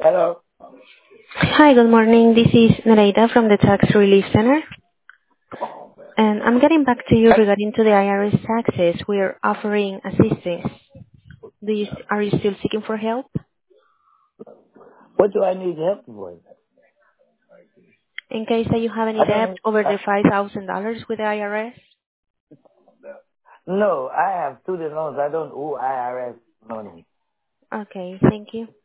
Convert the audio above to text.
Hello. Hi, good morning. This is Nereida from the Tax Relief Center, and I'm getting back to you regarding to the IRS taxes. We are offering assistance. Are you still seeking for help? What do I need help with? In case that you have any I debt don't. over the $5,000 with the IRS? No, I have student loans. I don't owe IRS money. Okay, thank you.